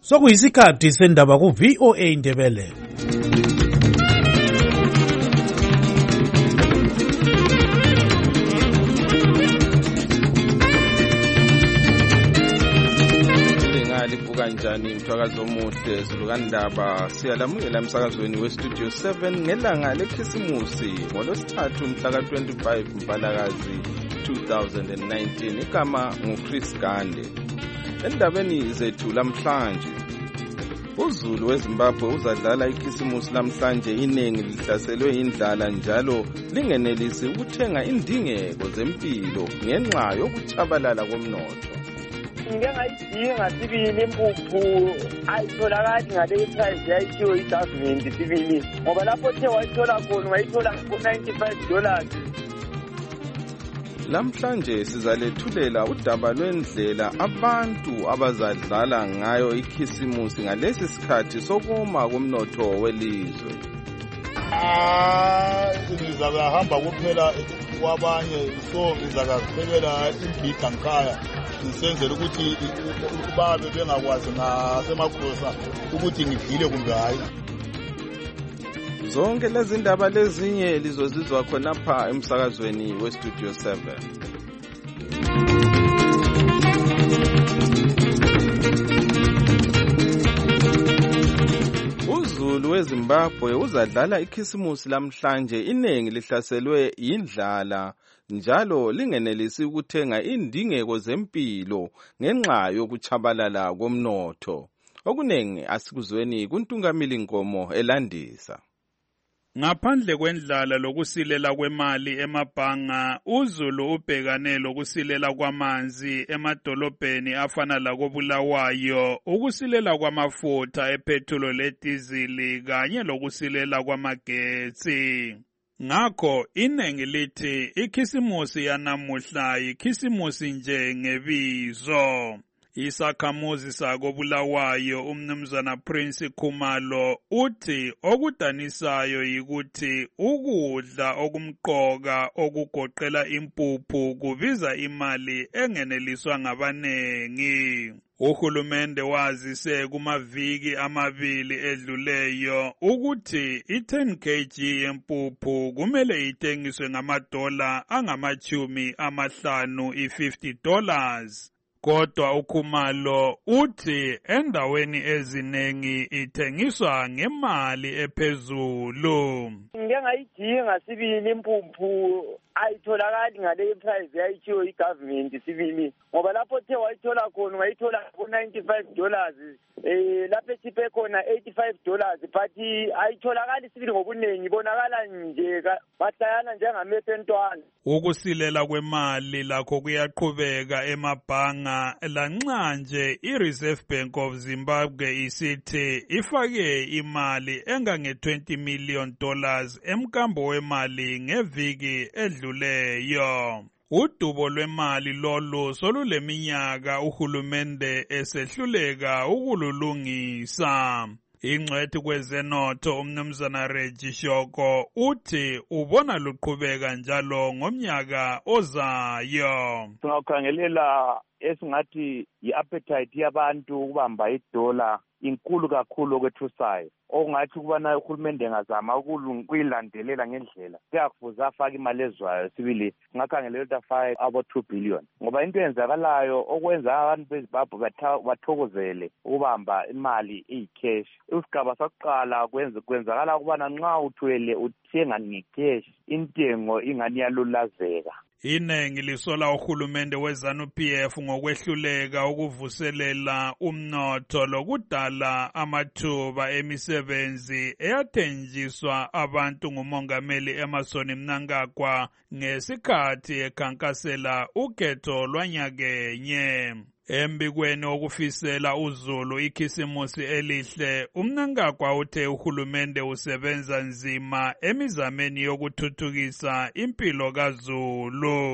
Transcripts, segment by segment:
Sokuyisikhathi sendaba ku-VOA Indebele. Livuka njani mthwakazi omuhle zulukandaba siyalamukela emsakazweni westudio 7 ngelanga lekhisimusi ngolwesithathu mhla ka-25 Mpalakazi 2019. Igama nguChris Gande. Endabeni zethu lamhlanje, uZulu weZimbabwe uzadlala ikhisimusi lamhlanje. Iningi lihlaselwe indlala njalo lingenelisi ukuthenga indingeko zempilo ngenxa yokuchabalala komnotho. Ngengayidinga sibili impuphu ayitholakali ngale price yayithiwe i-government sibili, ngoba lapho the wayithola khona wayithola $95. Lamhlanje sizalethulela udaba lwendlela abantu abazadlala ngayo ikhisimusi ngalesi sikhathi sokuma komnotho welizwe. Ngizahamba kuphela kwabanye, so ngizakaphekela imbhida ngikhaya ngisenzela ukuthi babe bengakwazi ngasemakhosa ukuthi ngidile kumbe hayi. Zonke lezi ndaba lezinye lizozizwa khonapha emsakazweni westudio 7. uZulu weZimbabwe uzadlala ikhisimusi lamhlanje. Iningi lihlaselwe indlala njalo lingenelisi ukuthenga indingeko zempilo ngenxa yokuchabalala komnotho. Okuningi asikuzweni kuNtungamili Nkomo elandisa. Ngaphandle kwendlala lokusilela kwemali emabhanga, uZulu ubhekane lokusilela kwamanzi emadolobheni afana lakoBulawayo, ukusilela kwamafutha epetrol ledizili kanye lokusilela kwamagetsi. Ngakho iningi lithi ikhisimusi yanamuhla ikhisimusi nje ngebizo. Isakhamuzi sakoBulawayo umnumzana Prince Khumalo uthi okudanisayo yikuthi ukudla okumqoka okugoqela impuphu kubiza imali engeneliswa ngabanengi. Uhulumende wazise kumaviki amabili edluleyo ukuthi i-10 kg yempuphu kumele ithengiswe ngamadola angama-50 $50. Kodwa uKhumalo uthi endaweni ezinengi ithengiswa ngemali ephezulu. Ngengayidinga sibili impuphu ayitholakali ngale price yayithiwe i-government sibili, ngoba lapho the wayithola khona wayithola $95, lapho ethiphe khona $85, but ayitholakali sibili ngobuningi, bonakala nje bahlayana njengamehlo entwana. Ukusilela kwemali lakho kuyaqhubeka emabhanga lanxa nje i-Reserve Bank of Zimbabwe isithi ifake imali engange-$20 million emkambo wemali ngeviki edluleyo. Udubo lwemali lolu soluleminyaka uhulumende esehluleka ukululungisa. Ingcwethi kwezenotho umnumzana Reggie Shoko uthi ubona luqhubeka njalo ngomnyaka ozayo. Singakhangelela esingathi i-appetite yabantu ukubamba idola inkulu kakhulu okwethusayo, okungathi ukubana uhulumende engazama ukuyilandelela ngendlela kuyakufuza afake imali ezwayo sibili. Ngakhangelela ukuthi afake abo-2 billion, ngoba into eyenzakalayo okwenza abantu beZimbabwe bathokozele ukubamba imali eyi-cash. Isigaba sakuqala kwenzakala ukubana nxa uthwele uthenga nge-cash intengo ingani yalulazeka. Iningi lisola uhulumende weZanu-PF ngokwehluleka ukuvuselela umnotho lokudala amathuba emisebenzi eyathenjiswa abantu ngumongameli Emmerson Mnangagwa ngesikhathi ekhankasela ukhetho lwanyakenye. Embikweni okufisela uZulu ikhisimusi elihle, uMnangagwa uthe uhulumende usebenza nzima emizameni yokuthuthukisa impilo kaZulu.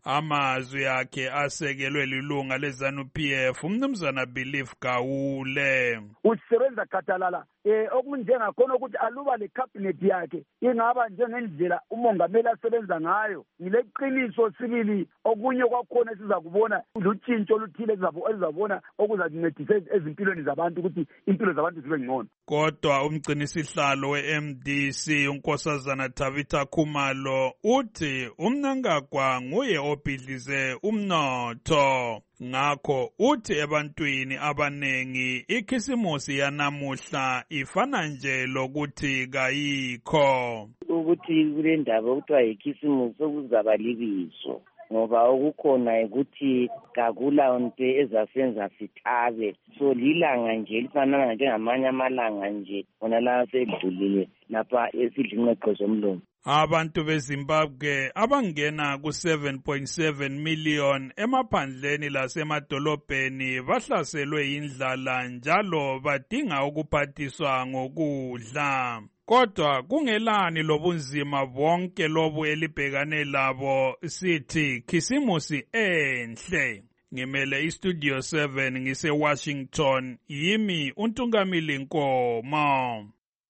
Amazwi akhe asekelwe lilunga leZANU-PF umnumzana Belief Gawule. Usebenza gadalala okunjengakhona ukuthi aluba le cabinet yakhe ingaba njengendlela umongameli asebenza ngayo. Ngileqiniso sibili okunye kwakhona sizakubona lutshintsho oluthile ezizabona okuzancedisa ezimpilweni zabantu ukuthi impilo zabantu zibe ngcono. Kodwa umgcinisihlalo we-MDC unkosazana Tabitha Khumalo uthi uMnangagwa nguye obhidlize umnotho. Ngakho uthi ebantwini abanengi ikhisimusi yanamuhla ifana nje lokuthi kayikho. Ukuthi kule ndaba okuthiwa ikhisimusi okuzaba libizo ngoba okukhona ukuthi kakula nto ezasenza sithabe. So lilanga nje lifanana njengamanye amalanga nje ona la sedlulile lapha esidlinqeqo zomlomo. Abantu beZimbabwe abangena ku-7.7 million emaphandleni lasemadolobheni bahlaselwe indlala njalo badinga ukuphathiswa ngokudla. Kodwa kungelani lobunzima bonke lobu elibhekane labo sithi khisimusi enhle. Ngimele iStudio 7 ngise-Washington, yimi uNtungamili Nkomo.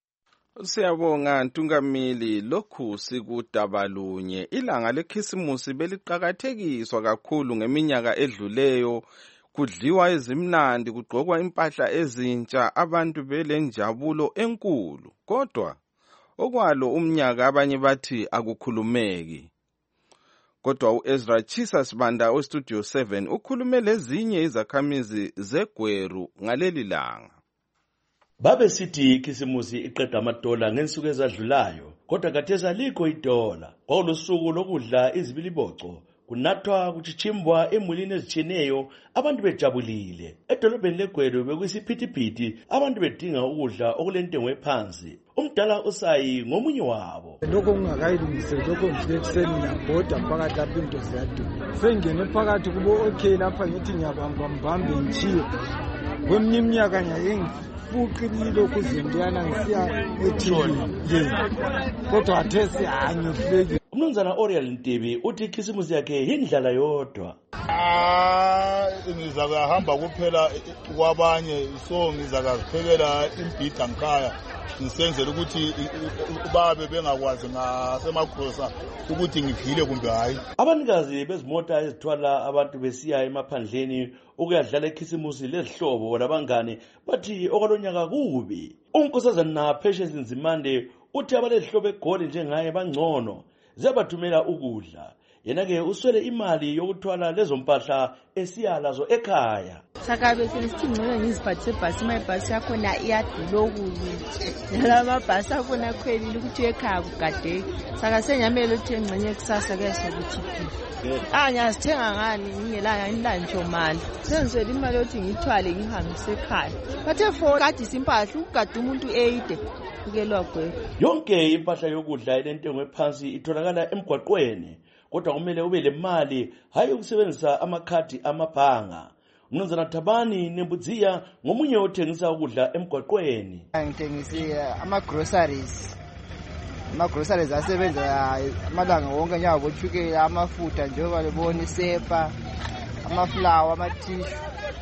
Siyabonga Ntungamili, lokhu sikudabalunye. Ilanga lekhisimusi beliqakathekiswa kakhulu ngeminyaka edluleyo. Kudliwa ezimnandi, kugqokwa impahla ezintsha, abantu belenjabulo enkulu. Kodwa okwalo umnyaka abanye bathi akukhulumeki. Kodwa uEzra Chisa Sibanda weStudio 7 ukhulume lezinye izakhamizi zeGweru ngaleli langa. Babe sithi ikhisimusi iqeda amadola ngensuku ezadlulayo, kodwa khathesi alikho idola. Kwawulusuku lokudla izibiliboco, kunathwa kuchichimbwa emulini ezitshiyeneyo, abantu bejabulile. Edolobheni leGweru bekuyisiphithiphithi, abantu bedinga ukudla okulentengo ephansi. Umdala uSayi ngomunye wabo. Lokho kungakayilungise lokho nje ekuseni ngiyabhoda phakathi lapha into ziyaduma. Sengene phakathi kubo okay lapha ngithi ngiyabamba mbambe ngichiyo. Kweminye iminyaka ngiyake fuqilile ukuzindiyana ngisiya ethini. Kodwa athesi angihleki. Umnumzana Oriel Ntebe uthi ikhisimusi yakhe yindlala yodwa. Ngizakahamba kuphela kwabanye, so ngizakaziphekela imbhida ngikhaya ngisenzela ukuthi babe bengakwazi ngasemakhosa ukuthi ngiphile kumbe hayi. Abanikazi bezimota ezithwala abantu besiya emaphandleni ukuyadlala ikhisimusi lezihlobo labangane bathi okwalonyaka kubi. Unkosazana Patience Nzimande uthi abalehlobo eGoli njengaye bangcono zebathumela ukudla. Yena-ke uswele imali yokuthwala lezo mpahla esiya lazo ekhaya. Sakabe sesithi ngcono ngiziphathise ibhasi, imabhasi yakhona iyadula okubi. Lamabhasi akhona akhwelile ukuthi ekhaya kugadeki. Saka senyamele ukuthi engcenye kusasa kuyase kuchiphile. Ngiyazithenga ngani ngingelanga inlantsho mali. Sengizwele imali yokuthi ngiyithwale ngihambise ekhaya. Bathe for gadisa impahla ukugada umuntu 8 kukelwa Gweru. Yonke impahla yokudla elentengo ephansi itholakala emgwaqweni. Kodwa kumele ube lemali hayi ukusebenzisa amakhadi amabhanga. Umnumzana Thabani Nembudziya ngomunye othengisa ukudla emgwaqweni. Ngithengisa ama-groceries. Ama-groceries asebenza amalanga wonke njengabo chukela, amafutha njengoba libona, isepa, amaflower, amathishu.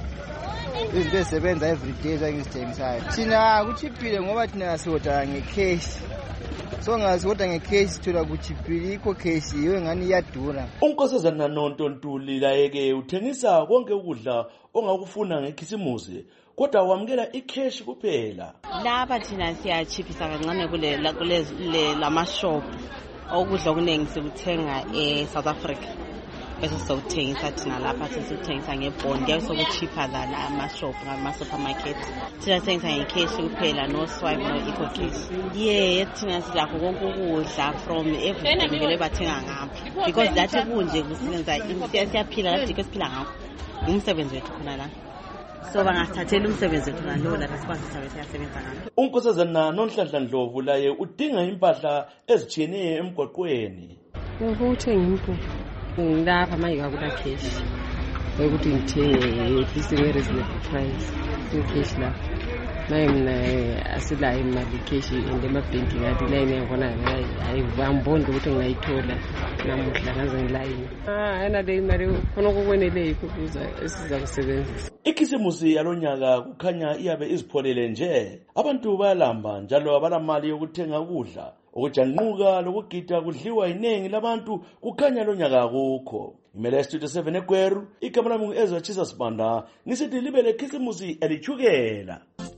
Izinto ezisebenza everyday zangizithengisayo. Thina kuchiphile ngoba thina sihoda ngecash. So ngasihoda ngecash sithola kuchiphile, ikho cash yiyo ngani iyadura. Unkosazana Nontontuli layeke uthengisa konke ukudla ongakufuna ngekhisimusi, kodwa wamkela icash kuphela. Lapha thina siyachiphisa kancane kule lamashop okudla okuningi sikuthenga eSouth Africa. Bese sokuthengisa thina lapha sesithengisa ngebond ke sokuchipha than amashop ngama-supermarket. Thina sithengisa ngecash kuphela, no swipe, no eco cash. Thina silakho konke ukudla from everything vele bathenga ngapha, because that kunje kusebenza siyaphila lapho ke siphila ngakho. Umsebenzi wethu khona la. So bangathathela umsebenzi wethu ngalo la response sabe siyasebenza ngakho. Unkosazana Nonhlanhla Ndlovu laye udinga impahla ezitshiyeneyo emgwaqweni. Ngokuthenga impuphu ngilapha manje kakula cash ukuthi ngithenge at least nge-reasonable price, cash lapha naye mina asilayo imali cash and emabhenki ngathi line yakhona ayivamboni ukuthi ngingayithola namuhla ngaze ngilayini ayinale imali khona okukweneleyo ukuze esiza kusebenzisa. Ikhisimusi yalonyaka kukhanya iyabe izipholele nje, abantu bayalamba njalo abalamali yokuthenga ukudla, ukujanquka lokugida kudliwa iningi labantu kukhanya lonyaka akukho. Imele Studio 7 eGweru, igama lami ngu-Ezra Chisa Sibanda, ngisithi libe lekhisimusi elichukela.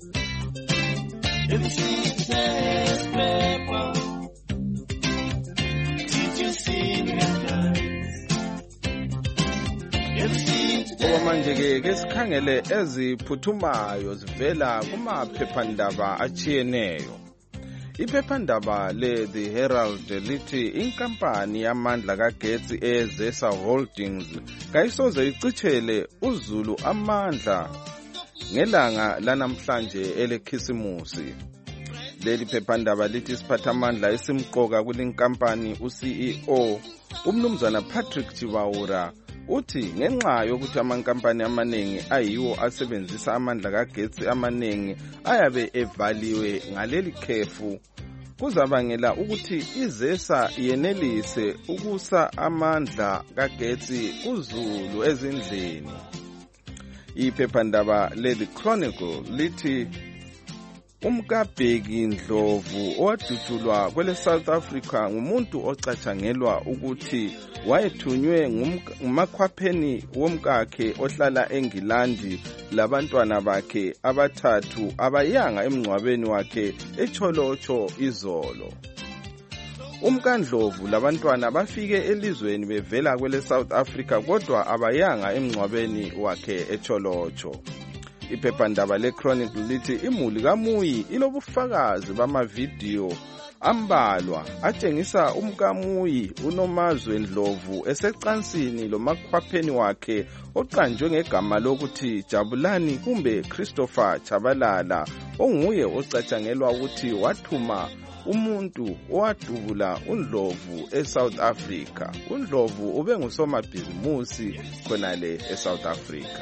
Manje ke sikhangele eziphuthumayo zivela kumaphephandaba achiyeneyo. Iphephandaba le The Herald lithi inkampani yamandla kagetsi eZesa Holdings kayisoze icithele uZulu amandla ngelanga lanamhlanje elekhisimusi. Leli phephandaba lithi isiphathamandla esimqoka kulinkampani uCEO umnumzana Patrick Chibawura uthi ngenxa yokuthi amankampani amaningi ayiwo asebenzisa amandla kagetsi amaningi ayabe evaliwe ngaleli khefu, kuzabangela ukuthi iZesa yenelise ukusa amandla kagetsi kuZulu ezindlini. Iphephandaba le-The Chronicle lithi uMkabheki Ndlovu owadutshulwa kwele South Africa ngumuntu ocatshangelwa ukuthi wayethunywe ngumakhwapheni womkakhe ohlala eNgilandi labantwana bakhe abathathu abayanga emngcwabeni wakhe eCholocho izolo. UMkandlovu labantwana bafike elizweni bevela kwele South Africa kodwa abayanga emngcwabeni wakhe eCholocho. Iphephandaba le-Chronicle lithi imuli kaMuyi ilobufakazi bamavidiyo ambalwa atshengisa umkaMuyi uNomazwe Ndlovu esecansini lomakhwapheni wakhe oqanjwe ngegama lokuthi Jabulani kumbe Christopher Chabalala, onguye ocatshangelwa ukuthi wathuma umuntu owadubula uNdlovu eSouth Africa. uNdlovu ube ngusomabhizimusi khonale eSouth Africa.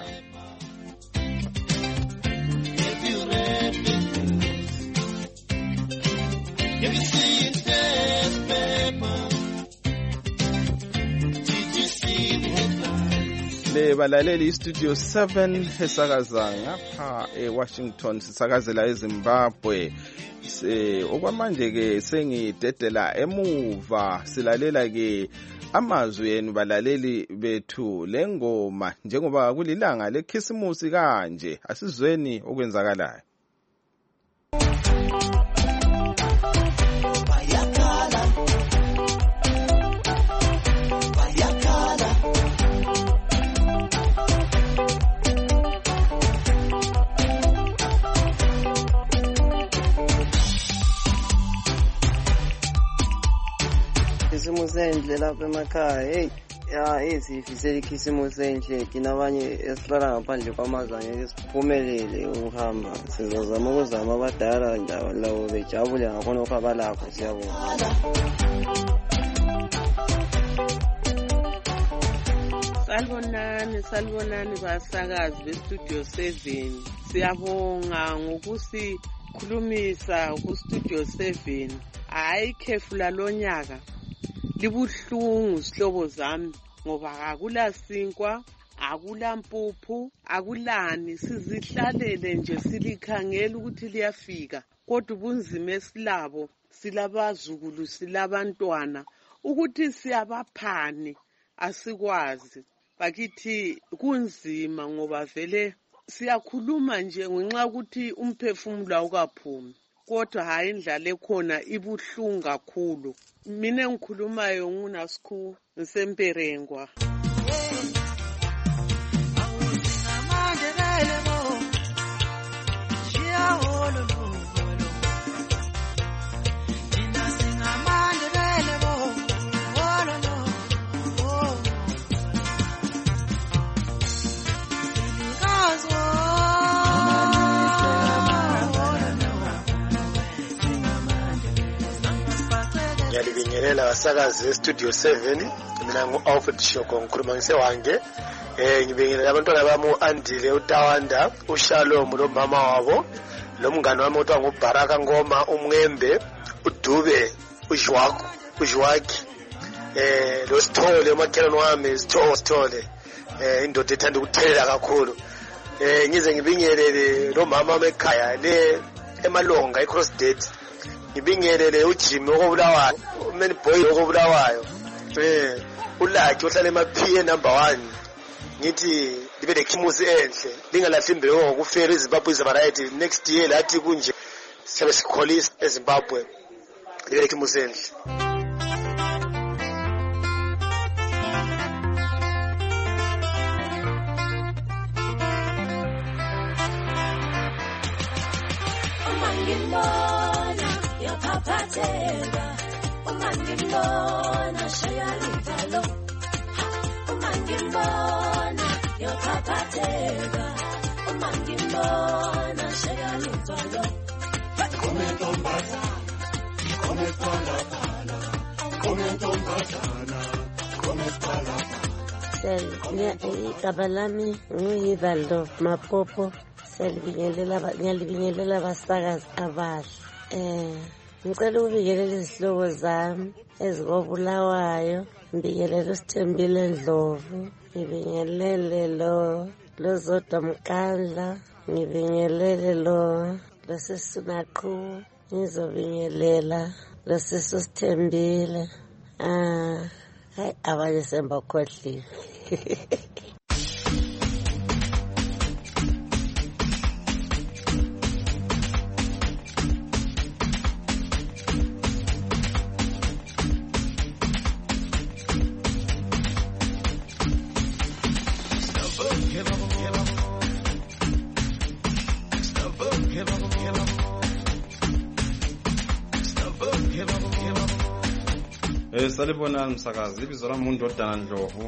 Le balaleli iStudio 7 esakaza ngapha eWashington, sisakazela eZimbabwe. Okwamanje ke sengidedela emuva silalela ke amazwi enu balaleli bethu lengoma njengoba kulilanga lekhisimusi kanje, asizweni okwenzakalayo. Ikhisimusi enhle lapha emakhaya, sifisela ikhisimusi enhle. Thina abanye esihlala ngaphandle kwamazwe angeke siphumelele ukuhamba, sizozama ukuzama abadala njalo labo bejabule ngakhonokho abalakho. Siyabonga. Salibonani basakazi beStudio 7. Siyabonga ngokusikhulumisa kuStudio 7. Hayi khefu lalonyaka libuhlungu sihlobo zami, ngoba akula sinkwa, akula mpuphu, akulani, sizihlalele nje silikhangela ukuthi liyafika. Kodwa ubunzima esilabo, silabazukulu, silabantwana, ukuthi siyabaphani asikwazi. Bakithi kunzima ngoba vele siyakhuluma nje ngenxa ukuthi umphefumulo awukaphumi. Kodwa hayi indlala ekhona ibuhlungu kakhulu. Mina ngikhulumayo nguNasikhu ngisemperengwa. Ngiyalibingelela basakazi eStudio 7. Mina ngu-Alfred Shoko ngikhuluma ngisewange. Ngibingelela abantwana bami uAndile, uTawanda, uShalom lo mama wabo, lo mngane wami othiwa nguBaraka Ngoma, uMngembe, uDube, uJwaki, lo Sithole umakhelwane wami Sithole, indoda ethanda ukuthelela kakhulu. Ngize ngibingelele lo mama ekhaya le eMalonga eCrossgate, ngibingelele uJimmy okobulawayo, uMan Boy okobulawayo, uLaki ohlala eMaphiye number 1. Ngithi libe lekhisimusi enhle, lingalahli imbewu ngokufera eZimbabwe Variety. Next year lathi kunje siyabe sikholisa eZimbabwe, libe lekhisimusi enhle. Umangibona yaphaphazela, umangibona shaya livalo, umangibona yaphaphazela, umangibona shaya livalo. Igaba lami nguYivaldo Mapopo. Ngiyalibingelela abasakazi abahle. Ngicela ukubingelela izihlobo zami ezikobulawayo, ngibingelele uSithembile Ndlovu, ngibingelele lo Zodwa Mkandla, ngibingelele lo Sisunaqhu, ngizobingelela lo Sithembile. Hayi abanye sembakhohliwe. Salibonani msakazi, ibizo lami uNdodana Ndlovu.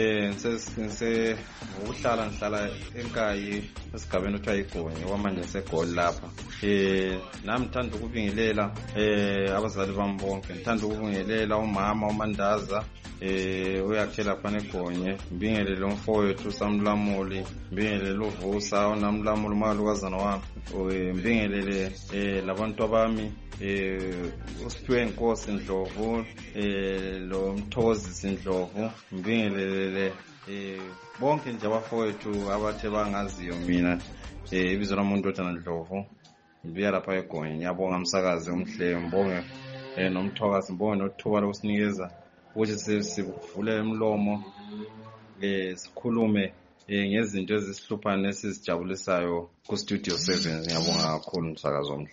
Ngihlala eNkayi esigabeni othiwa iGonye, kwamanje ngiseGoli lapha. Nami ngithanda ukubingelela abazali bami bonke. Ngithanda ukubingelela umama uMandaza uyakhela khona eGonye, ngibingelele umfowethu uSamlamuli, ngibingelele uVusa uNamlamuli umalukazana wami, ngibingelele labantu abami uSiphiwe Nkosi Ndlovu, lo Mthokozisi Ndlovu, ngibingelele bonke nje abafowethu abathe bangaziyo mina. Ibizo lami uNdodana Ndlovu, ngibuya lapha eGonye. Ngiyabonga msakazi omhle, ngibonge noMthokazi, ngibonge nothuba lokusinikeza ukuthi sivule umlomo sikhulume ngezinto ezisihlupha nesizijabulisayo ku Studio 7. Ngiyabonga kakhulu msakazi omhle.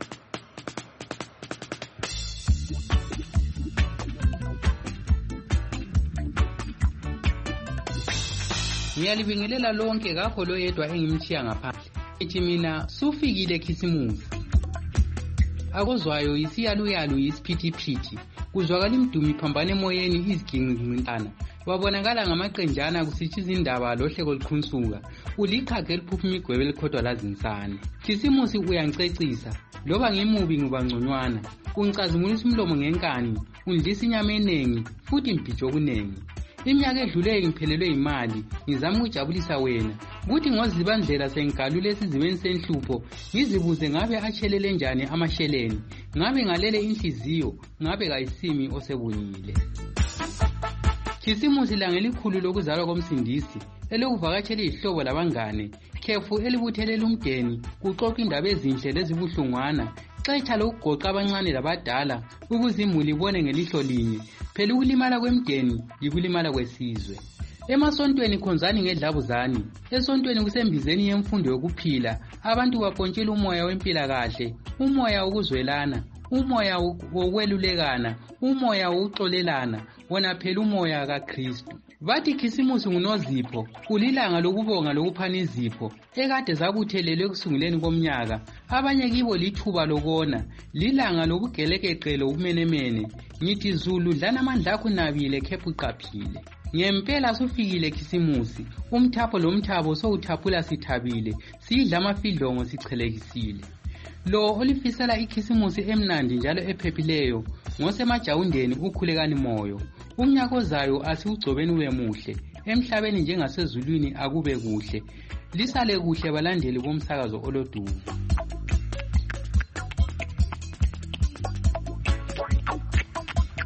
Ngiyalibingelela lonke kakho lo yedwa engimthiya ngaphandle. Ethi mina sufikile Khisimusi. Akozwayo isiyaluyalu yisiphithiphithi. Kuzwakala imdumi phambane emoyeni iziginqinqintana. Wabonakala ngamaqenjana kusithi izindaba lohleko liqhunsuka. Ulikhage eliphupha imigwebe elikhodwa lazinsane. Khisimusi uyangicecisa. Loba ngimubi ngubangconywana. Ungicazimulisa umlomo ngenkani. Undlisa inyama enengi futhi imphijo kunengi. Iminyaka edlule ngiphelelwe imali, ngizama ukujabulisa wena. Kuthi ngozibandlela sengigalule esizibeni senhlupho, ngizibuze ngabe achelele njani amasheleni. Ngabe ngalele inhliziyo, ngabe kayisimi osebuyile. Khisimusi langa elikhulu lokuzalwa komsindisi, elokuvakatshela izihlobo labangane, khefu elibuthelela umdeni, kuxoxa indaba ezinhle lezibuhlungwana. Xetsha lokugoqa abancane labadala ukuze imuli ibone ngelihlo linye. Phela ukulimala kwemdeni yikulimala kwesizwe. Emasontweni khonzani ngedlabuzani. Esontweni kusembizeni yemfundo yokuphila. Abantu bapontshela umoya wempilakahle, umoya wokuzwelana, umoya wokwelulekana, umoya wokuxolelana, wona phela umoya kaKristu. Bathi Khisimusi ngunozipho, kulilanga lokubonga lokuphana izipho, ekade zabuthelelwe kusunguleni komnyaka. Abanye kibo lithuba lokona, lilanga lokugelekeqe lokumenemene. Ngithi Zulu dlana amandla akho nabile khephu qaphile. Ngempela sufikile Khisimusi, umthapho lomthabo sowuthaphula sithabile, sidla amafidlongo sichelekisile. Lo olifisela iKhisimusi emnandi njalo ephephileyo, ngosemajawundeni ukhulekani moyo. Umnyaka ozayo asiugcobeni ube muhle, emhlabeni njengasezulwini akube kuhle. Lisale kuhle balandeli bomsakazo olodumo.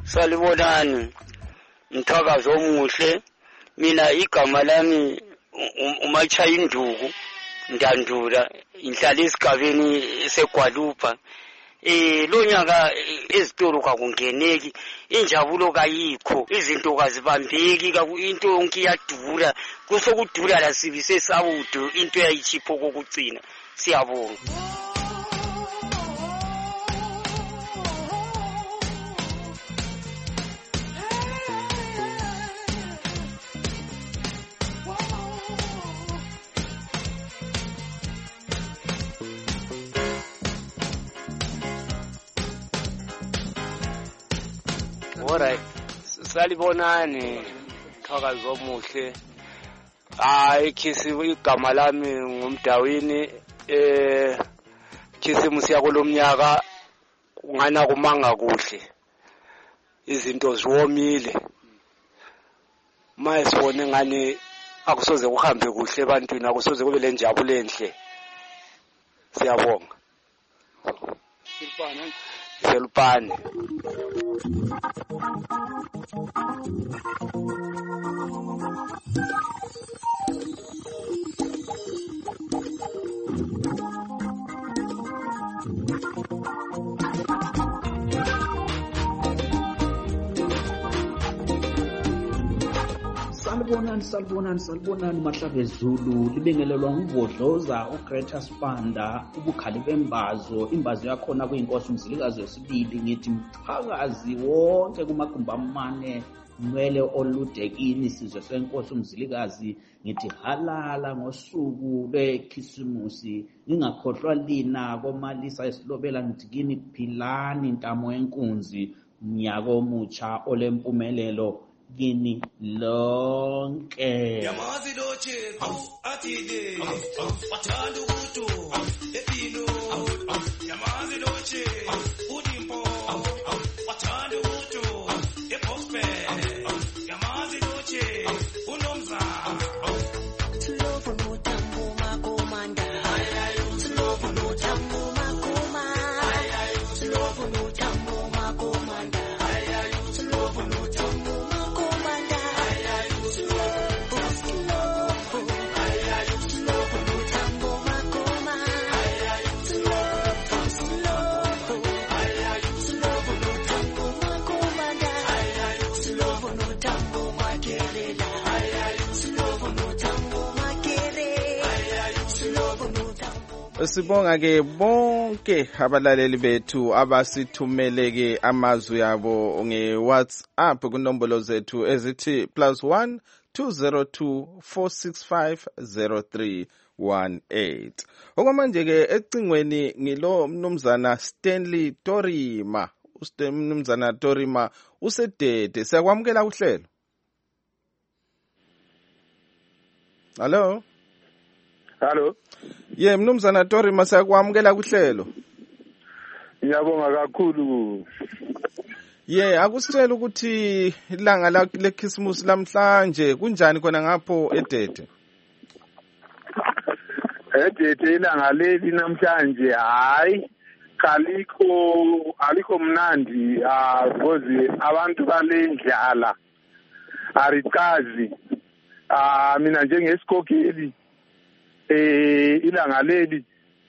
Salibonani, Mthakazo omuhle. Mina igama lami uMachayinduku Ndandula, ngihlala esigabeni seGwalupa. Lo nyaka ezitolo kakungeneki, injabulo kayikho, izinto kazibambeki, into yonke iyadura, kusokudura la sibise sabudo, into yayichipho kokugcina. Siyabonga. Alright, salibonani Mthakazo omuhle. Khisimu igama lami ngumdawini khisimu siya kolomnyaka ngana kumanga kuhle. Izinto ziwomile. Maye sibone ngani akusoze kuhambe kuhle ebantwini, akusoze kube lenjabulo enhle. Siyabonga. Selupane. Salibonani Mahlabe Zulu, libingelelwa nguVodloza uGreta Spanda, ubukhali bembazo, imbazo yakhona kuyinkosi umzilikazi wesibili. Ngithi mthakazi wonke kumagumba amane, nwele oludekini, sizwe senkosi umzilikazi. Ngithi halala ngosuku lwekhisimusi, ngingakhohlwa lina komalisa esilobela. Ngithi kini philani ntamo yenkunzi, mnyaka omutsha olempumelelo kini lonke. Yamazi doche atide wathanda ukuthi epilo. Yamazi doche udimpo wathanda ukuthi epospe. Yamazi doche unomzana. Tulovo mutambo makomanda. Tulovo mutambo makoma. Tulovo mutambo makomanda. Tulovo mutambo Sibonga ke bonke abalaleli bethu abasithumele ke amazwi yabo nge-WhatsApp kunombolo zethu ezithi +1 202 465 0318. Okwamanje ke ecingweni ngilo mnumzana Stanley Torima. Mnumzana Torima usedede, siyakwamukela uhlelo. Hello. Ye mnumzana Torima siyakwamukela kuhlelo. Ngiyabonga kakhulu. Ye akusitshela ukuthi ilanga leChristmas lamhlanje kunjani khona ngapho eDede? EDede ilanga leli namhlanje hayi alikho mnandi because abantu balendlala aricazi. Mina njengesikokeli ilanga leli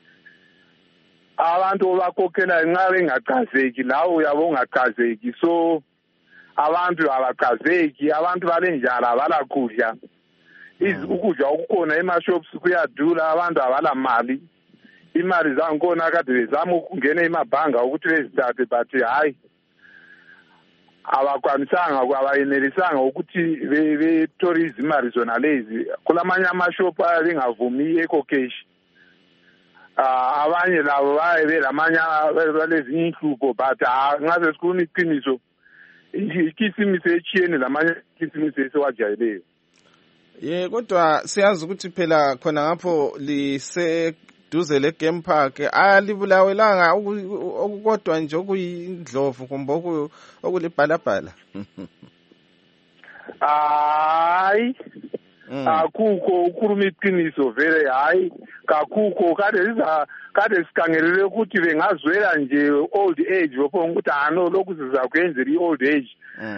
abantu bakhokhela nxa bengachazeki, lawo uyabo ungachazeki, so abantu abachazeki, abantu balenjala abalakudla. Ukudla okukhona emashops kuyadula, abantu abala mali. Imali zangikhona kade bezama ukungena emabhanga ukuthi bezithathe, but hayi abakwanisanga, abayenelisanga ukuthi bethole izimali zona lezi. Kulamanye amashop ayengavumi eco cash. Abanye labo baye belamanye balezinye inhlupho, but ngaze sikhuluma iqiniso, ikhisimusi echiyene lamanye ikhisimusi esiwajayeleyo. Ye kodwa siyazi ukuthi phela khona ngapho liseduze le-game park alibulawelanga okukodwa nje okuyindlovu kumbe okulibhalabhala. Hayi akukho ukhuluma iqiniso vele hayi kakukho kade sikhangelele ukuthi bengazwela nje old age bopho ukuthi ano lokhu sizakwenzela i-old age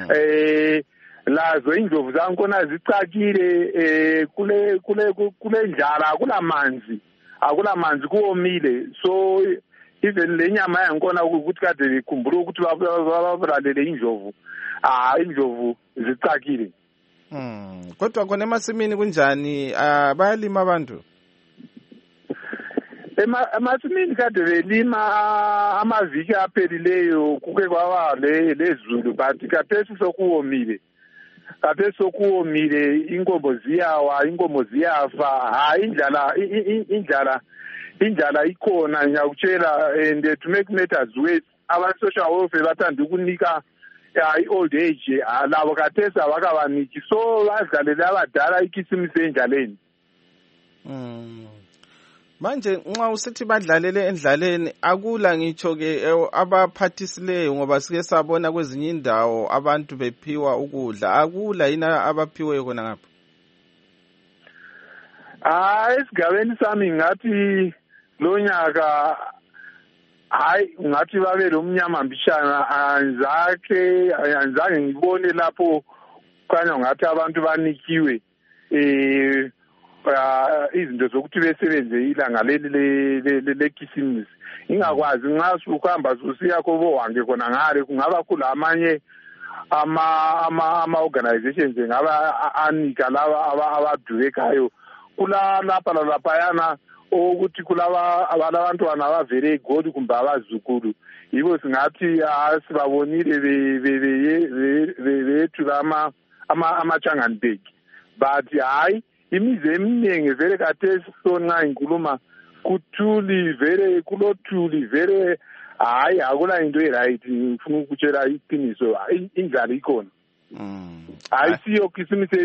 lazo indlovu zankona zicakile kule njala akulamanzi kuwomile so even le nyama yankona ukuthi kade bekhumbula ukuthi babulalele indlovu indlovu zicakile. Kodwa khona emasimini kunjani bayalima abantu? Emasimini kade belima amaviki aphelileyo kuke kwaba lezulu but khathesi sokuwomile inkomo ziyawa inkomo ziyafa hayi indlala ikhona ngiyakutshela and to make matters worse aba-social welfare bathanda ukunika i-old age labo khathesi abakabaniki so badlalele abadala ikhisimusi endlaleni. Manje nxa usithi badlalele endlaleni akula ngitsho-ke abaphathisileyo ngoba sike sabona kwezinye indawo abantu bephiwa ukudla akula yini abaphiweyo khona ngapha? Esigabeni sami ngathi lo nyaka hayi ngathi babe lo mnyama mbishana anzange ngibone lapho kanya ngathi abantu banikiwe izinto zokuthi besebenze ilanga leli lekhisimusi ingakwazi nxa ukuhamba usiya kobowange khona ngale kungaba khula amanye ama-organizations engaba anika laba abadubekayo lapha lalaphayana ukuthi kulaba abantwana abavele egoli kumbe abazukulu yibo singathi sibabonile beyethula ama-Changanbeg but hayi imizi eminingi vele khathesi sonxa ngikhuluma kulothuli vele hayi akula into e-right ngifuna ukutshela iqiniso indlala ikhona ayisiyo khisimusi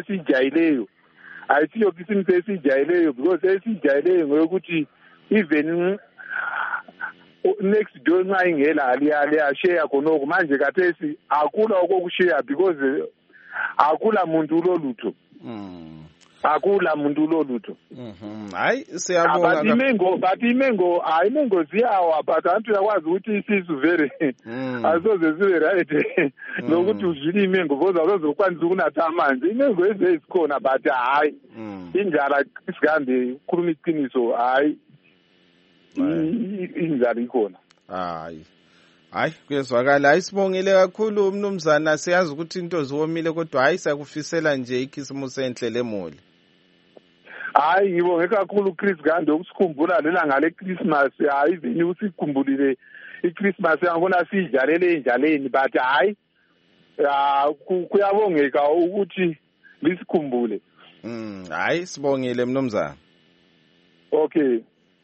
esijayileyo because esijayileyo ngokuthi even next door nxa ingela liyashare khonoko manje khathesi akula okokusheya because akula muntu ulolutho hayi siyabonga but imengo ziyawa but abantu yakwazi ukuthi isisu vele asoze sibe right nokuthi udlile imengo because awuzokwanisa ukunatha amanzi imengo ezikhona but hayi indlala isikande ukukhuluma iqiniso hayi indlala ikhona. Hayi kuyezwakala ayisibongile kakhulu mnumzana siyazi ukuthi into ziwomile kodwa hayi sakufisela nje ikhisimusi enhle lemoli. Hayi ngibonge kakhulu Chris Gande ukusikhumbula lelanga leChristmas hayi veni usikhumbulile iChristmas yangona sijalele endlaleni but hayi kuyabongeka ukuthi lisikhumbule. Hayi sibongile mnumzana. Okay.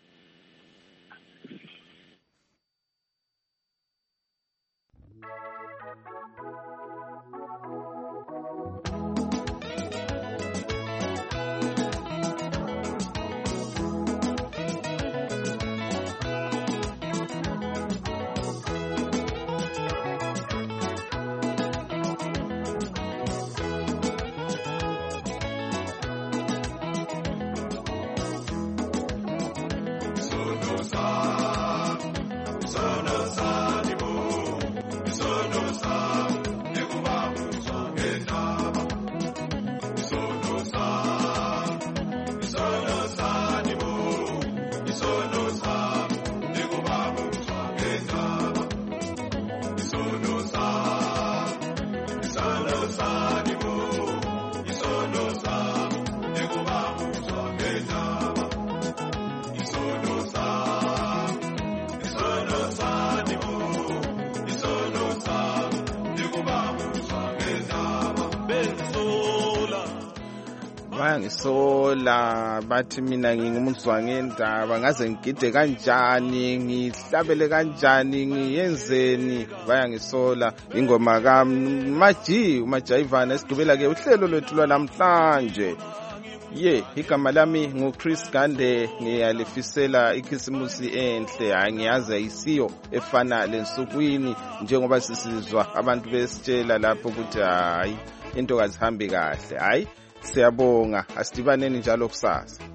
Bayangisola bathi mina ngingumuzwa ngendaba ngaze ngigide kanjani ngihlabele kanjani ngiyenzeni bayangisola ingoma kaMaji uMajayivana esidubela ke uhlelo lwethu lwanamhlanje igama lami nguChris Gande ngiyalifisela ikhisimusi enhle hayi ngiyazi ayisiyo efana lensukwini njengoba sisizwa abantu besitshela lapho ukuthi hayi into kazihambi kahle hayi Siyabonga, asidibaneni njalo kusasa.